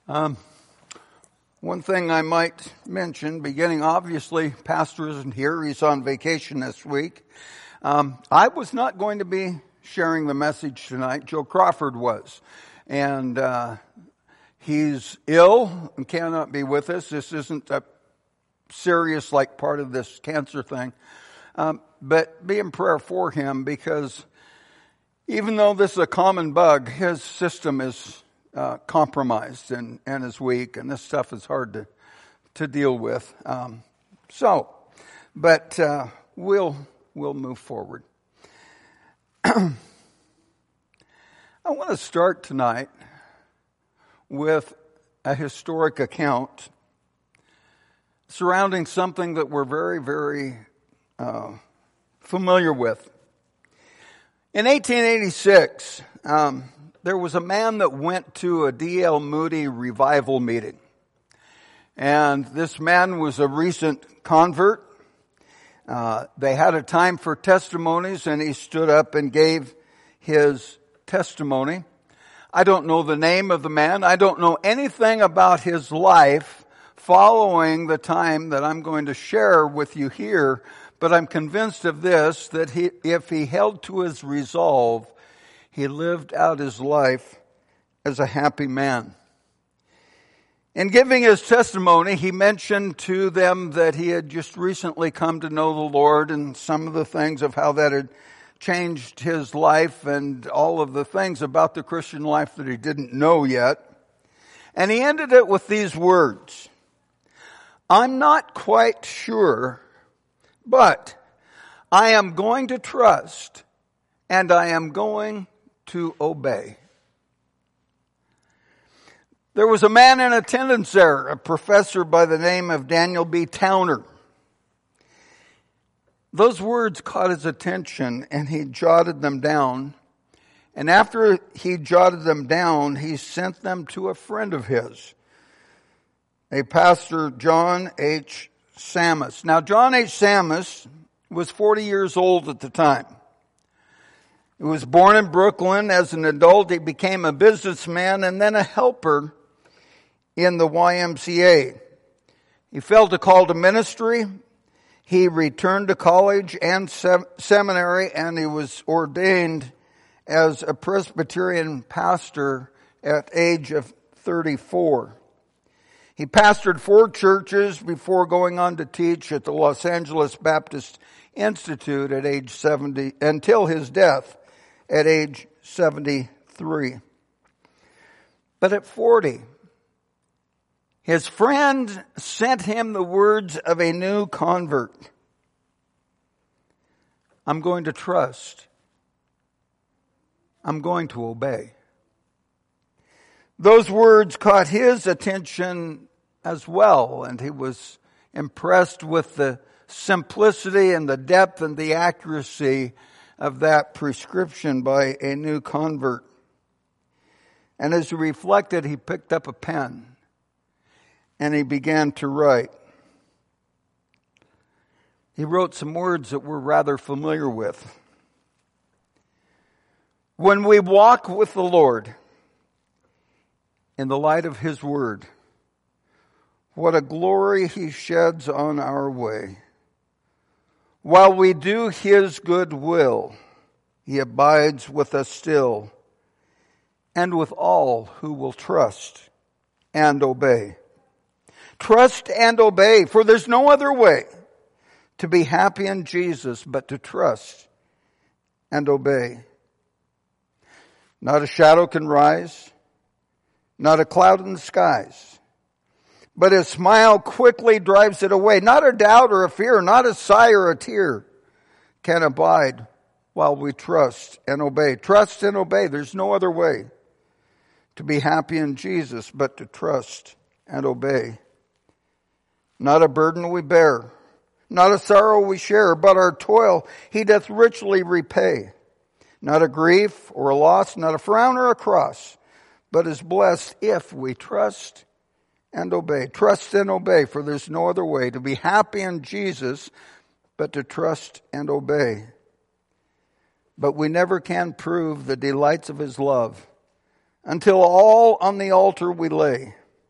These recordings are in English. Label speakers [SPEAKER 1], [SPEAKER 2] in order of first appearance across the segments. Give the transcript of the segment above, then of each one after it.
[SPEAKER 1] One thing I might mention, beginning obviously, Pastor isn't here. He's on vacation this week. I was not going to be sharing the message tonight. Joe Crawford was. And he's ill and cannot be with us. This isn't a serious like part of this cancer thing. But be in prayer for him, because even though this is a common bug, his system is compromised and is weak, and this stuff is hard to deal with. But we'll move forward. I want to start tonight with a historic account surrounding something that we're very, very familiar with. In 1886, there was a man that went to a D.L. Moody revival meeting. And this man was a recent convert. They had a time for testimonies, and he stood up and gave his testimony. I don't know the name of the man. I don't know anything about his life following the time that I'm going to share with you here, but I'm convinced of this, that if he held to his resolve, he lived out his life as a happy man. In giving his testimony, he mentioned to them that he had just recently come to know the Lord, and some of the things of how that had changed his life, and all of the things about the Christian life that he didn't know yet. And he ended it with these words: "I'm not quite sure, but I am going to trust, and I am going to obey." There was a man in attendance there, a professor by the name of Daniel B. Towner. Those words caught his attention, and he jotted them down. And after he jotted them down, he sent them to a friend of his, a pastor, John H. Sammis. Now, John H. Sammis was 40 years old at the time. He was born in Brooklyn. As an adult, he became a businessman and then a helper in the YMCA. He felt a call to ministry. He returned to college and seminary, and he was ordained as a Presbyterian pastor at age of 34. He pastored 4 churches before going on to teach at the Los Angeles Baptist Institute at age 70, until his death at age 73. But at 40, his friend sent him the words of a new convert: "I'm going to trust. I'm going to obey." Those words caught his attention as well, and he was impressed with the simplicity and the depth and the accuracy of that prescription by a new convert. And as he reflected, he picked up a pen and he began to write. He wrote some words that we're rather familiar with. "When we walk with the Lord in the light of His Word, what a glory He sheds on our way. While we do His good will, He abides with us still, and with all who will trust and obey. Trust and obey, for there's no other way to be happy in Jesus but to trust and obey. Not a shadow can rise, not a cloud in the skies, but His smile quickly drives it away. Not a doubt or a fear, not a sigh or a tear can abide while we trust and obey." Trust and obey. There's no other way to be happy in Jesus but to trust and obey. Not a burden we bear, not a sorrow we share, but our toil He doth richly repay. Not a grief or a loss, not a frown or a cross, but is blessed if we trust and obey. Trust and obey, for there's no other way to be happy in Jesus but to trust and obey. But we never can prove the delights of His love until all on the altar we lay,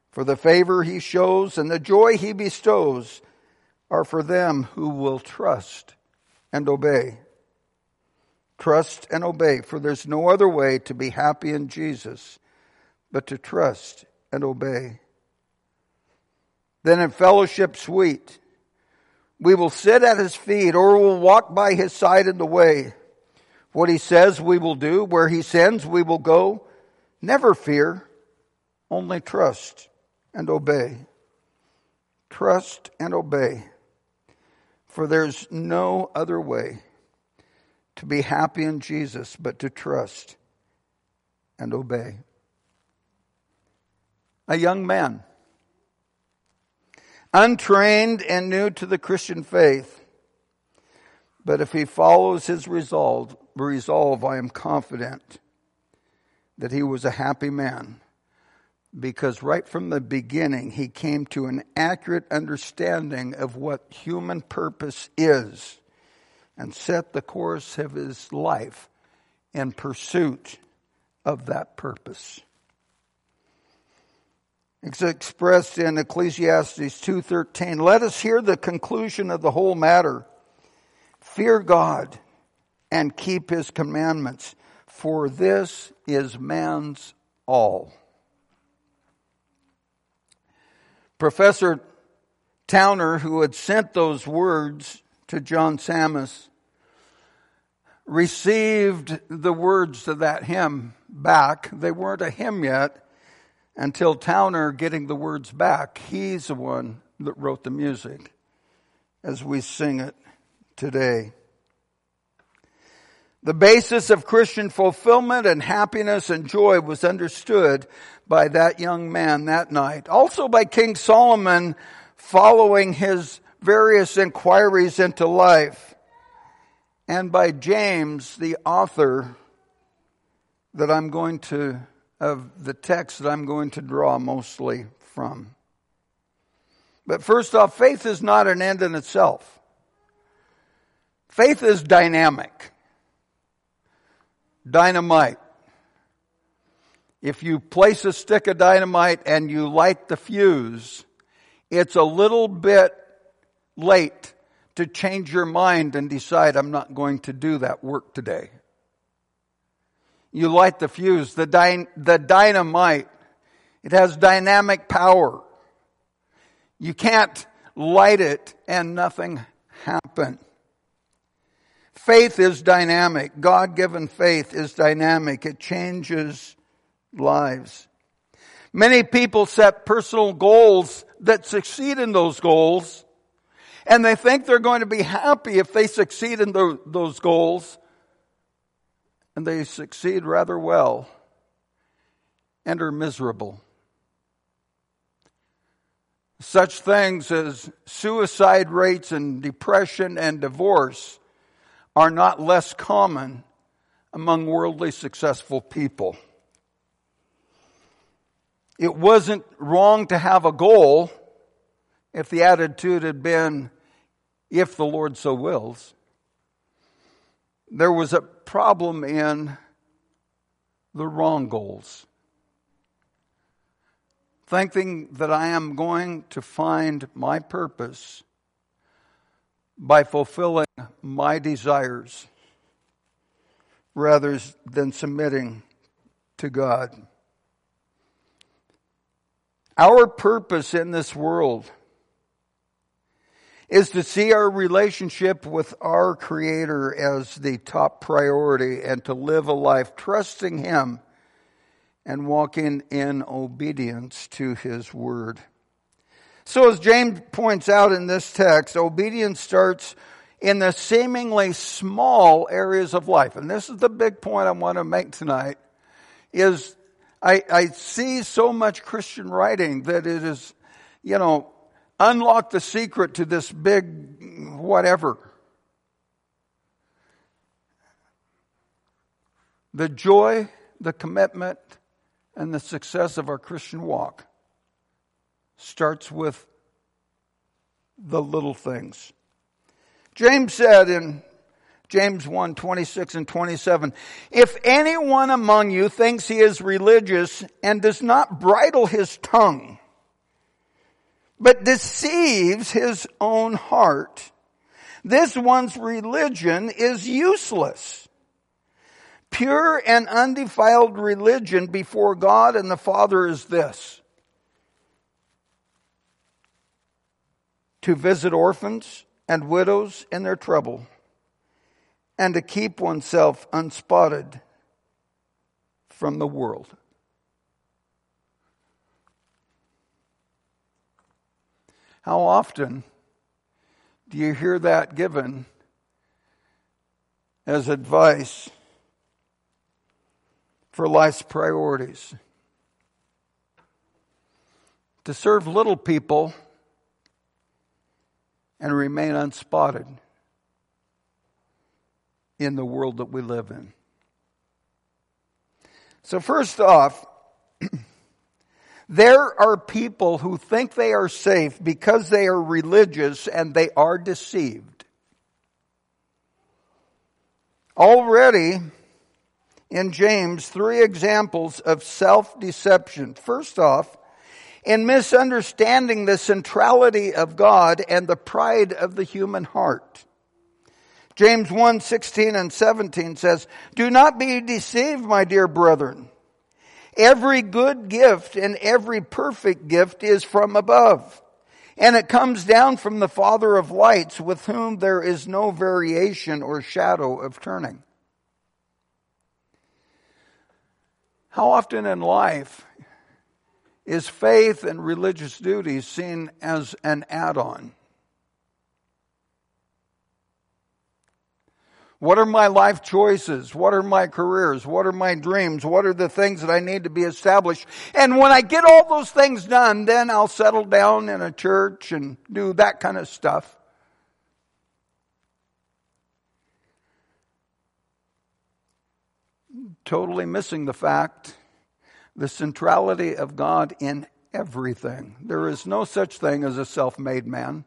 [SPEAKER 1] For the favor he shows and the joy he bestows are for them who will trust and obey. Trust and obey, for there's no other way to be happy in Jesus but to trust and obey. Then in fellowship sweet, we will sit at his feet or will walk by his side in the way. What he says we will do, where he sends we will go. Never fear, only trust and obey. Trust and obey, for there's no other way to be happy in Jesus but to trust and obey. A young man, untrained and new to the Christian faith, but if he follows his resolve, I am confident that he was a happy man, because right from the beginning he came to an accurate understanding of what human purpose is and set the course of his life in pursuit of that purpose. It's expressed in Ecclesiastes 2:13. Let us hear the conclusion of the whole matter. Fear God and keep his commandments, for this is man's all. Professor Towner, who had sent those words to John Sammis, received the words of that hymn back. They weren't a hymn yet until Towner getting the words back. He's the one that wrote the music as we sing it today. The basis of Christian fulfillment and happiness and joy was understood by that young man that night. Also by King Solomon following his various inquiries into life. And by James, the author that of the text that I'm going to draw mostly from. But first off, faith is not an end in itself. Faith is dynamic. Dynamite. If you place a stick of dynamite and you light the fuse, it's a little bit late to change your mind and decide, I'm not going to do that work today. You light the fuse, the dynamite. It has dynamic power. You can't light it and nothing happen. Faith is dynamic. God-given faith is dynamic. It changes lives. Many people set personal goals that succeed in those goals, and they think they're going to be happy if they succeed in those goals. And they succeed rather well and are miserable. Such things as suicide rates and depression and divorce are not less common among worldly successful people. It wasn't wrong to have a goal if the attitude had been, if the Lord so wills. There was a problem in the wrong goals. Thinking that I am going to find my purpose by fulfilling my desires rather than submitting to God. Our purpose in this world is to see our relationship with our Creator as the top priority and to live a life trusting Him and walking in obedience to His Word. So as James points out in this text, obedience starts in the seemingly small areas of life. And this is the big point I want to make tonight, is I see so much Christian writing that it is, unlock the secret to this big whatever. The joy, the commitment, and the success of our Christian walk starts with the little things. James said in James 1:26 and 27, if anyone among you thinks he is religious and does not bridle his tongue, but deceives his own heart. This one's religion is useless. Pure and undefiled religion before God and the Father is this: to visit orphans and widows in their trouble, and to keep oneself unspotted from the world. How often do you hear that given as advice for life's priorities? To serve little people and remain unspotted in the world that we live in. So first off, there are people who think they are safe because they are religious, and they are deceived. Already in James, 3 examples of self-deception. First off, in misunderstanding the centrality of God and the pride of the human heart. James 1:16 and 17 says, "Do not be deceived, my dear brethren. Every good gift and every perfect gift is from above, and it comes down from the Father of lights, with whom there is no variation or shadow of turning." How often in life is faith and religious duty seen as an add-on? What are my life choices? What are my careers? What are my dreams? What are the things that I need to be established? And when I get all those things done, then I'll settle down in a church and do that kind of stuff. Totally missing the fact, the centrality of God in everything. There is no such thing as a self-made man.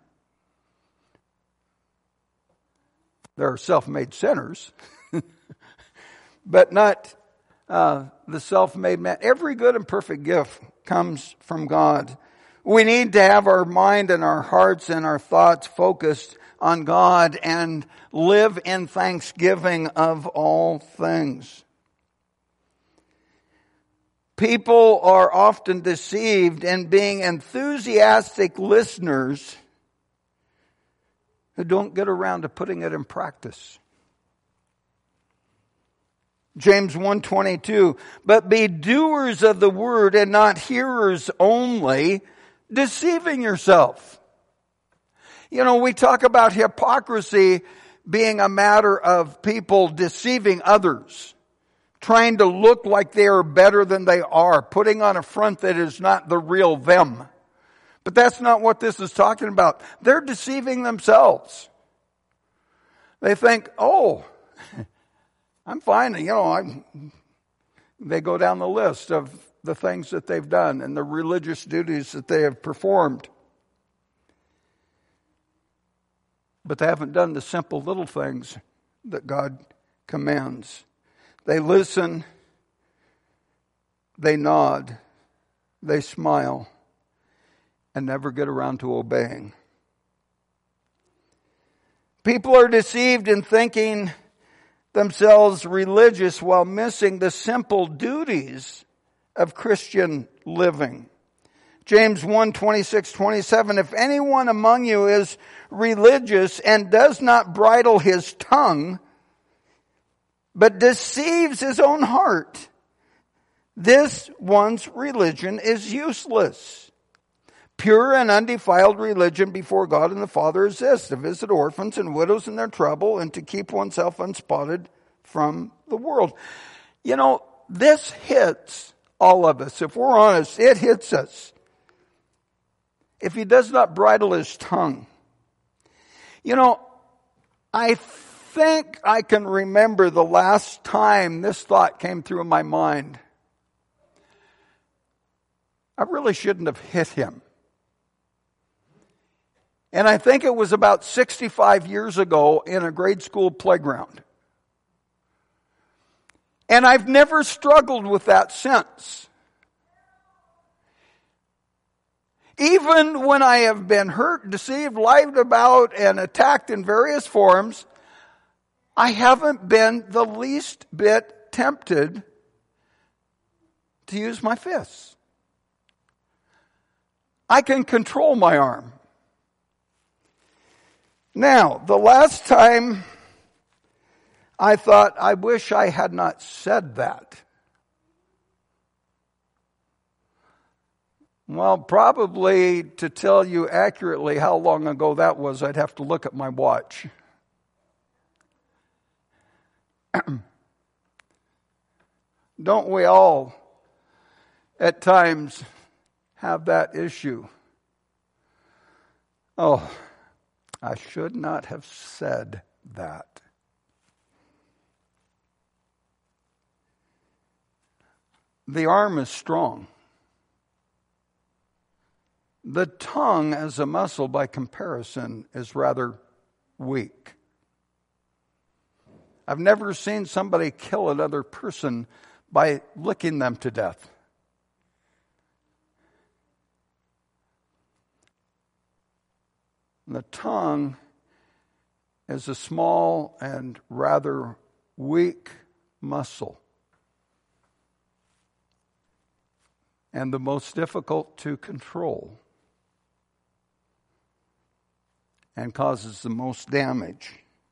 [SPEAKER 1] There are self-made sinners, but not the self-made man. Every good and perfect gift comes from God. We need to have our mind and our hearts and our thoughts focused on God and live in thanksgiving of all things. People are often deceived in being enthusiastic listeners who don't get around to putting it in practice. James 1:22, "But be doers of the word and not hearers only, deceiving yourself." You know, we talk about hypocrisy being a matter of people deceiving others, trying to look like they are better than they are, putting on a front that is not the real them. But that's not what this is talking about. They're deceiving themselves. They think, oh, I'm fine. You know, they go down the list of the things that they've done and the religious duties that they have performed. But they haven't done the simple little things that God commands. They listen, they nod, they smile, and never get around to obeying. People are deceived in thinking themselves religious while missing the simple duties of Christian living. James 1:26-27, "If anyone among you is religious and does not bridle his tongue, but deceives his own heart, this one's religion is useless. Pure and undefiled religion before God and the Father is this: to visit orphans and widows in their trouble and to keep oneself unspotted from the world." You know, this hits all of us. If we're honest, it hits us. If he does not bridle his tongue. You know, I think I can remember the last time this thought came through my mind. I really shouldn't have hit him. And I think it was about 65 years ago in a grade school playground. And I've never struggled with that since. Even when I have been hurt, deceived, lied about, and attacked in various forms, I haven't been the least bit tempted to use my fists. I can control my arm. Now, the last time I thought, I wish I had not said that. Well, probably to tell you accurately how long ago that was, I'd have to look at my watch. Don't we all, at times, have that issue? Oh, I should not have said that. The arm is strong. The tongue as a muscle, by comparison, is rather weak. I've never seen somebody kill another person by licking them to death. The tongue is a small and rather weak muscle, and the most difficult to control, and causes the most damage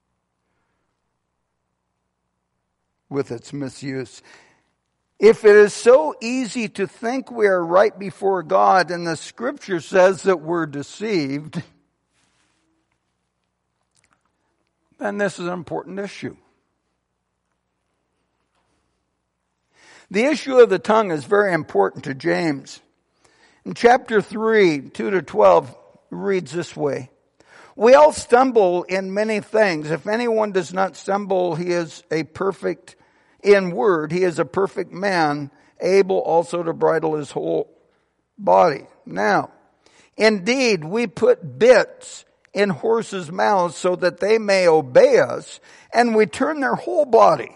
[SPEAKER 1] with its misuse. If it is so easy to think we are right before God, and the Scripture says that we're deceived, then this is an important issue. The issue of the tongue is very important to James. In chapter 3, 2-12, reads this way. We all stumble in many things. If anyone does not stumble, he is a perfect in word. He is a perfect man, able also to bridle his whole body. Now, indeed, we put bits in horses' mouths so that they may obey us, and we turn their whole body.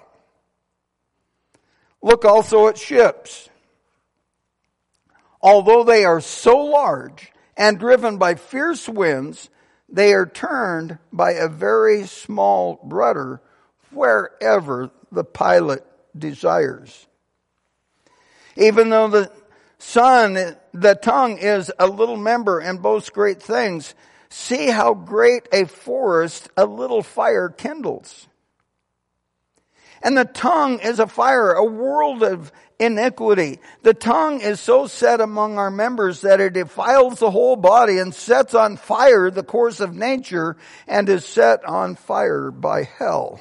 [SPEAKER 1] Look also at ships. Although they are so large and driven by fierce winds, they are turned by a very small rudder wherever the pilot desires. Even though the tongue is a little member and boasts great things, see how great a forest a little fire kindles. And the tongue is a fire, a world of iniquity. The tongue is so set among our members that it defiles the whole body and sets on fire the course of nature and is set on fire by hell.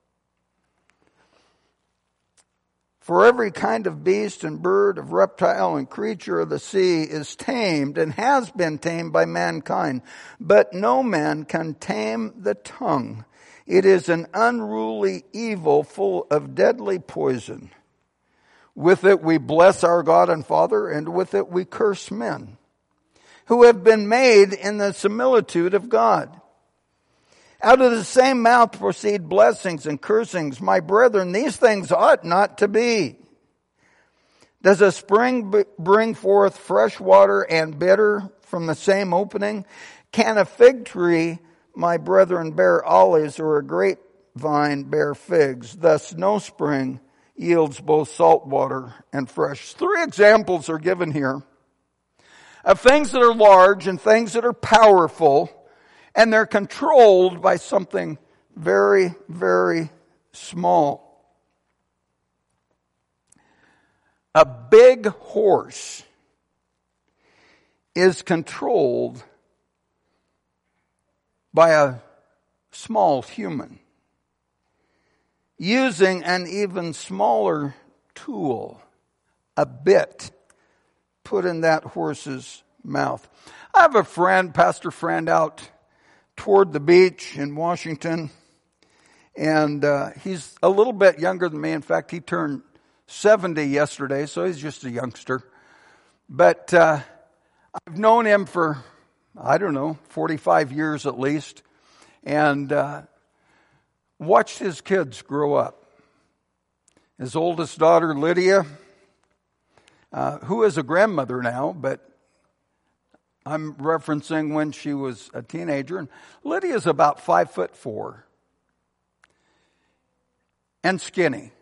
[SPEAKER 1] For every kind of beast and bird, of reptile and creature of the sea is tamed and has been tamed by mankind. But no man can tame the tongue. It is an unruly evil full of deadly poison. With it we bless our God and Father, and with it we curse men, who have been made in the similitude of God. Out of the same mouth proceed blessings and cursings. My brethren, these things ought not to be. Does a spring bring forth fresh water and bitter from the same opening? Can a fig tree, my brethren, bear olives, or a grapevine bear figs? Thus no spring yields both salt water and fresh. 3 examples are given here of things that are large and things that are powerful, and they're controlled by something very, very small. A big horse is controlled by a small human using an even smaller tool, a bit, put in that horse's mouth. I have a friend, pastor friend, out toward the beach in Washington, and he's a little bit younger than me. In fact, he turned 70 yesterday, so he's just a youngster. But I've known him for, 45 years at least, and watched his kids grow up. His oldest daughter, Lydia, who is a grandmother now, but I'm referencing when she was a teenager. And Lydia's about 5'4" and skinny.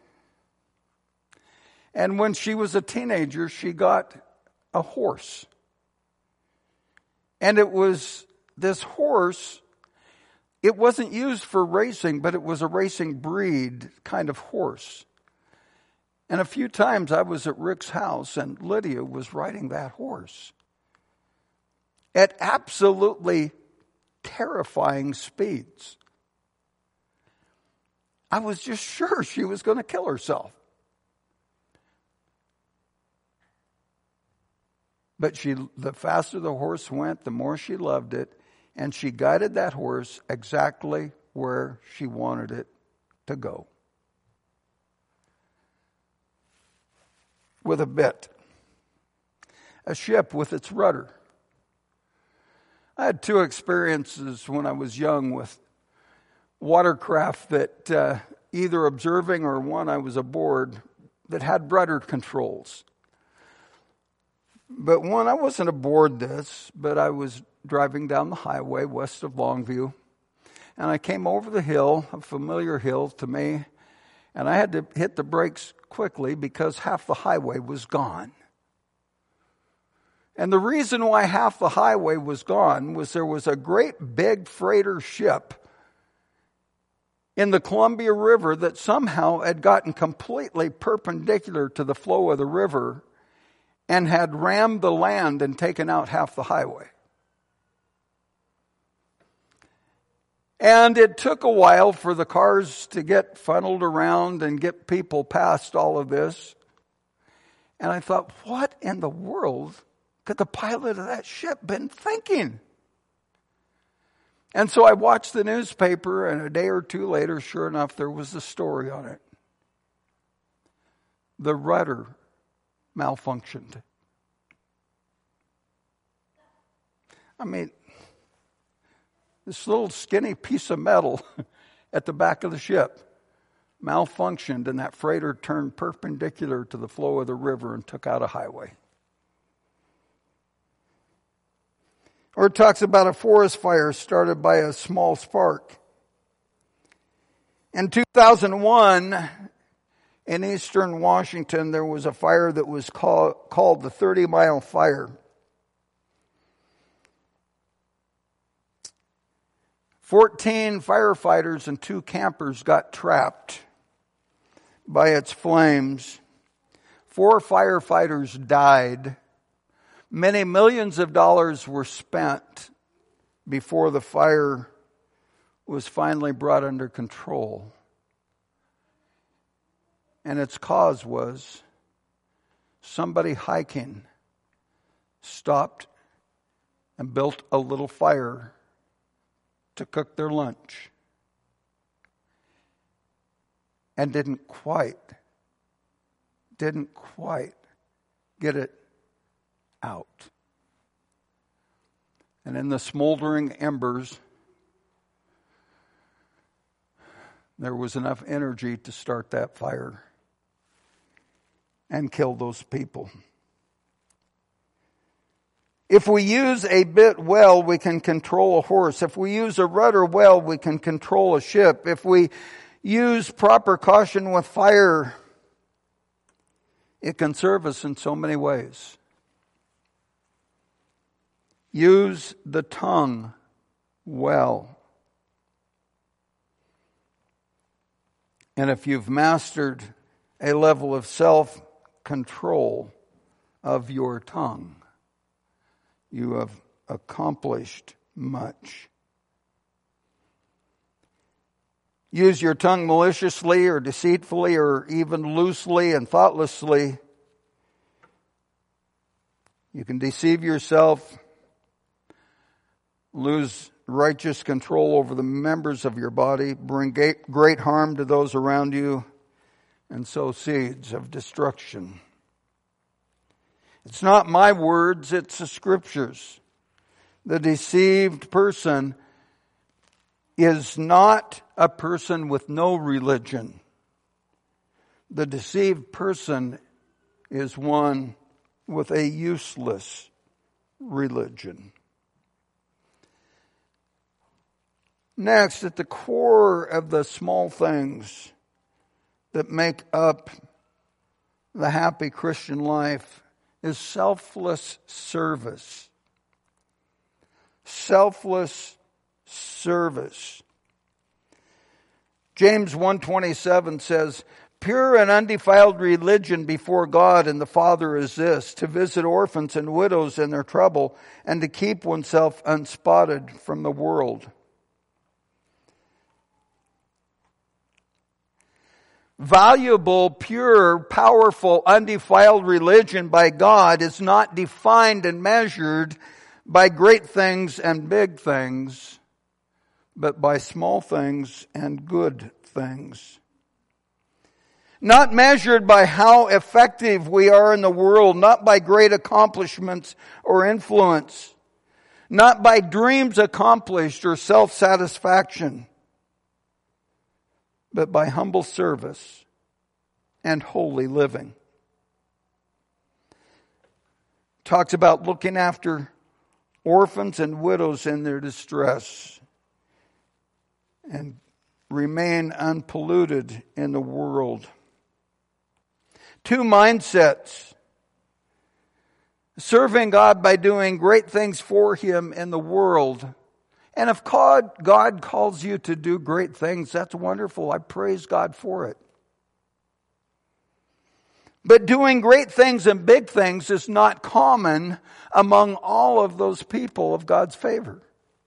[SPEAKER 1] And when she was a teenager, she got a horse. And it was this horse, it wasn't used for racing, but it was a racing breed kind of horse. And a few times I was at Rick's house and Lydia was riding that horse at absolutely terrifying speeds. I was just sure she was going to kill herself. But the faster the horse went, the more she loved it, and she guided that horse exactly where she wanted it to go. With a bit. A ship with its rudder. I had two experiences when I was young with watercraft that either observing or one I was aboard that had rudder controls. But one, I wasn't aboard this, but I was driving down the highway west of Longview. And I came over the hill, a familiar hill to me, and I had to hit the brakes quickly because half the highway was gone. And the reason why half the highway was gone was there was a great big freighter ship in the Columbia River that somehow had gotten completely perpendicular to the flow of the river and had rammed the land and taken out half the highway. And it took a while for the cars to get funneled around and get people past all of this. And I thought, what in the world could the pilot of that ship been thinking? And so I watched the newspaper, and a day or two later, sure enough, there was a story on it. The rudder malfunctioned. I mean, this little skinny piece of metal at the back of the ship malfunctioned, and that freighter turned perpendicular to the flow of the river and took out a highway. Or it talks about a forest fire started by a small spark. In 2001, in eastern Washington, there was a fire that was called the 30-mile fire. 14 firefighters and 2 campers got trapped by its flames. 4 firefighters died. Many millions of dollars were spent before the fire was finally brought under control. And its cause was somebody hiking stopped and built a little fire to cook their lunch and didn't quite get it out. And in the smoldering embers, there was enough energy to start that fire and kill those people. If we use a bit well, we can control a horse. If we use a rudder well, we can control a ship. If we use proper caution with fire, it can serve us in so many ways. Use the tongue well. And if you've mastered a level of self-control of your tongue, you have accomplished much. Use your tongue maliciously or deceitfully or even loosely and thoughtlessly. You can deceive yourself, lose righteous control over the members of your body, bring great harm to those around you, and sow seeds of destruction. It's not my words, it's the Scriptures. The deceived person is not a person with no religion. The deceived person is one with a useless religion. Next, at the core of the small things that make up the happy Christian life is selfless service. Selfless service. James 1:27 says, "Pure and undefiled religion before God and the Father is this, to visit orphans and widows in their trouble, and to keep oneself unspotted from the world." Valuable, pure, powerful, undefiled religion by God is not defined and measured by great things and big things, but by small things and good things. Not measured by how effective we are in the world, not by great accomplishments or influence, not by dreams accomplished or self-satisfaction, but by humble service and holy living. Talks about looking after orphans and widows in their distress and remain unpolluted in the world. Two mindsets. Serving God by doing great things for Him in the world. And if God calls you to do great things, that's wonderful. I praise God for it. But doing great things and big things is not common among all of those people of God's favor.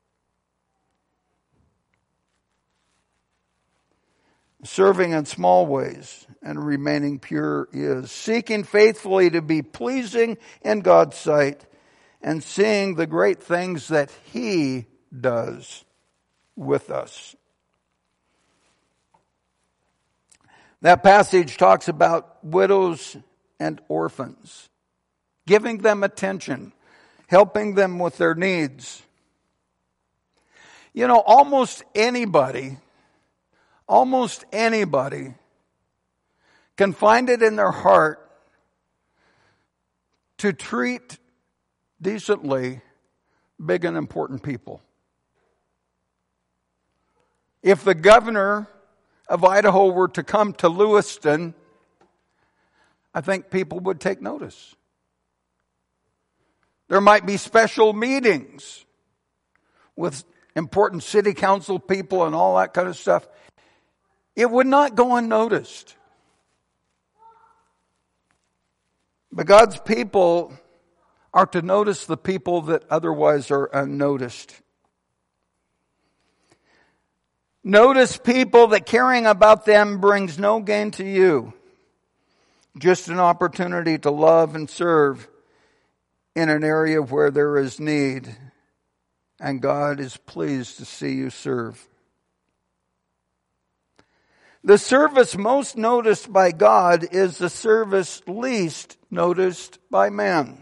[SPEAKER 1] Serving in small ways and remaining pure is seeking faithfully to be pleasing in God's sight and seeing the great things that He does with us. That passage talks about widows and orphans, giving them attention, helping them with their needs. You know, almost anybody can find it in their heart to treat decently big and important people. If the governor of Idaho were to come to Lewiston, I think people would take notice. There might be special meetings with important city council people and all that kind of stuff. It would not go unnoticed. But God's people are to notice the people that otherwise are unnoticed. Notice people that caring about them brings no gain to you. Just an opportunity to love and serve in an area where there is need. And God is pleased to see you serve. The service most noticed by God is the service least noticed by man.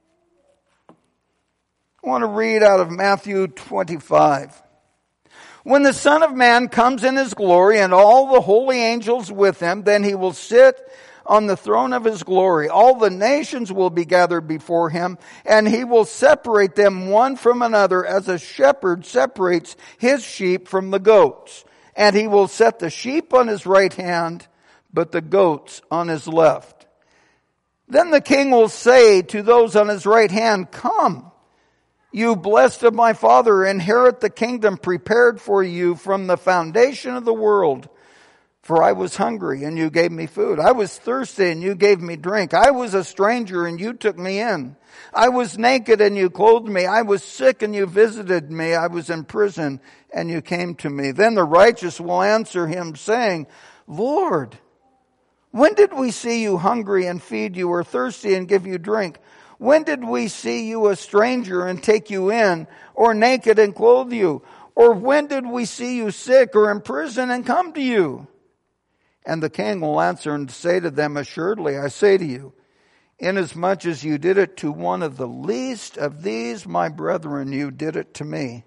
[SPEAKER 1] I want to read out of Matthew 25. When the Son of Man comes in His glory and all the holy angels with Him, then He will sit on the throne of His glory. All the nations will be gathered before Him, and He will separate them one from another as a shepherd separates his sheep from the goats. And He will set the sheep on His right hand, but the goats on His left. Then the King will say to those on His right hand, "Come, you blessed of my Father, inherit the kingdom prepared for you from the foundation of the world. For I was hungry, and you gave me food. I was thirsty, and you gave me drink. I was a stranger, and you took me in. I was naked, and you clothed me. I was sick, and you visited me. I was in prison, and you came to me." Then the righteous will answer Him, saying, "Lord, when did we see you hungry and feed you, or thirsty and give you drink? When did we see you a stranger and take you in, or naked and clothe you? Or when did we see you sick or in prison and come to you?" And the King will answer and say to them, "Assuredly, I say to you, inasmuch as you did it to one of the least of these, my brethren, you did it to me."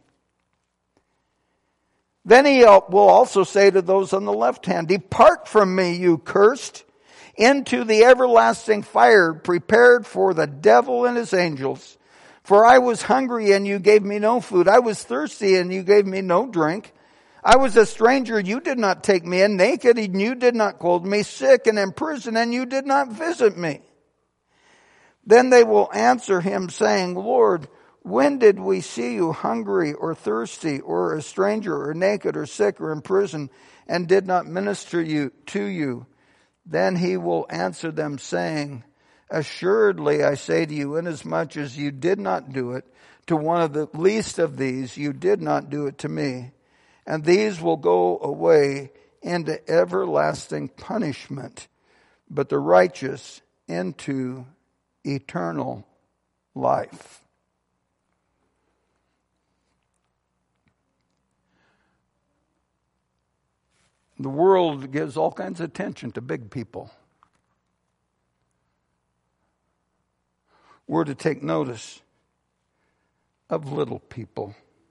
[SPEAKER 1] Then He will also say to those on the left hand, "Depart from me, you cursed, into the everlasting fire prepared for the devil and his angels. For I was hungry and you gave me no food. I was thirsty and you gave me no drink. I was a stranger, you did not take me in. Naked and you did not clothe me. Sick and in prison and you did not visit me. Then they will answer him saying, Lord, when did we see you hungry or thirsty or a stranger or naked or sick or in prison and did not minister to you? Then he will answer them saying, assuredly, I say to you, inasmuch as you did not do it to one of the least of these, you did not do it to me. And these will go away into everlasting punishment, but the righteous into eternal life. The world gives all kinds of attention to big people. We're to take notice of little people.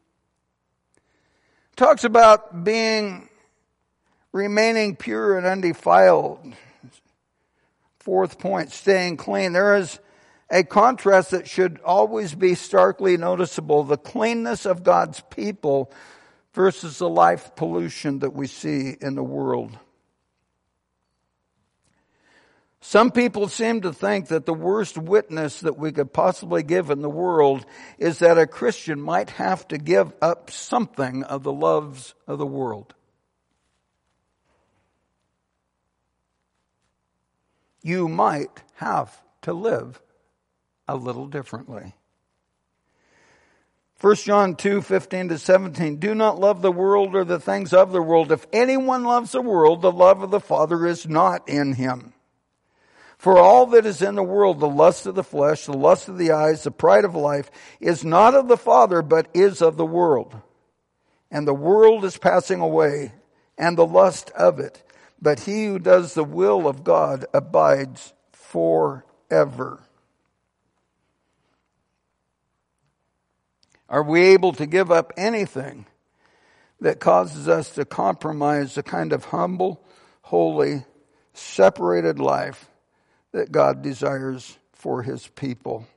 [SPEAKER 1] It talks about remaining pure and undefiled. Fourth point, staying clean. There is a contrast that should always be starkly noticeable. The cleanness of God's people versus the life pollution that we see in the world. Some people seem to think that the worst witness that we could possibly give in the world is that a Christian might have to give up something of the loves of the world. You might have to live a little differently. 1 John 2:15-17, do not love the world or the things of the world. If anyone loves the world, the love of the Father is not in him. For all that is in the world, the lust of the flesh, the lust of the eyes, the pride of life, is not of the Father, but is of the world. And the world is passing away, and the lust of it. But he who does the will of God abides forever. Are we able to give up anything that causes us to compromise the kind of humble, holy, separated life that God desires for his people?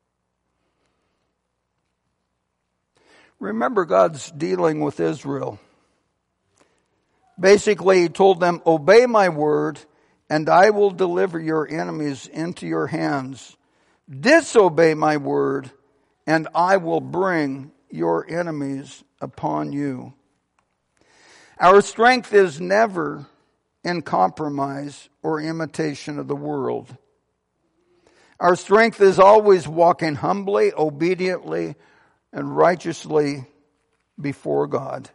[SPEAKER 1] Remember God's dealing with Israel. Basically, he told them, obey my word, and I will deliver your enemies into your hands. Disobey my word, and I will bring your enemies upon you. Our strength is never in compromise or imitation of the world. Our strength is always walking humbly, obediently, and righteously before God.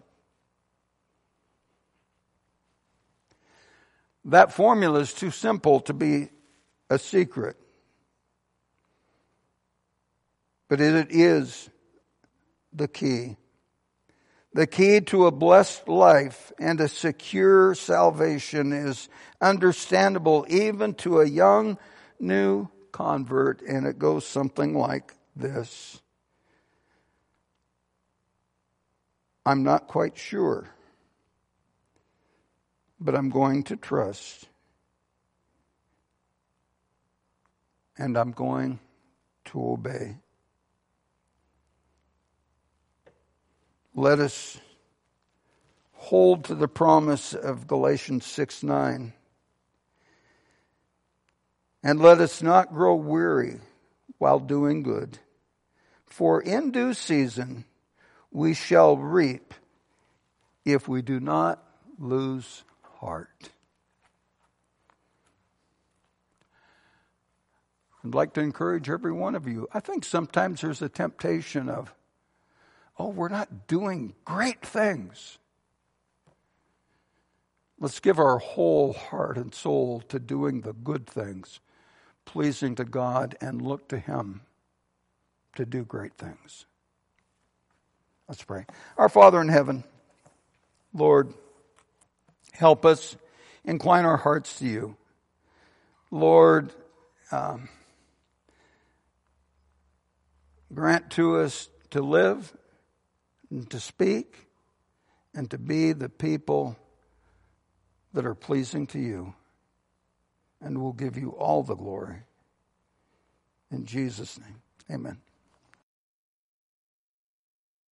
[SPEAKER 1] That formula is too simple to be a secret. But it is the key. The key to a blessed life and a secure salvation is understandable even to a young, new convert, and it goes something like this. I'm not quite sure, but I'm going to trust. And I'm going to obey. Let us hold to the promise of Galatians 6:9. And let us not grow weary while doing good, for in due season we shall reap if we do not lose heart. I'd like to encourage every one of you. I think sometimes there's a temptation of, oh, we're not doing great things. Let's give our whole heart and soul to doing the good things, pleasing to God, and look to him to do great things. Let's pray. Our Father in heaven, Lord, help us incline our hearts to you. Lord, grant to us to live and to speak and to be the people that are pleasing to you. And we'll give you all the glory. In Jesus' name, amen.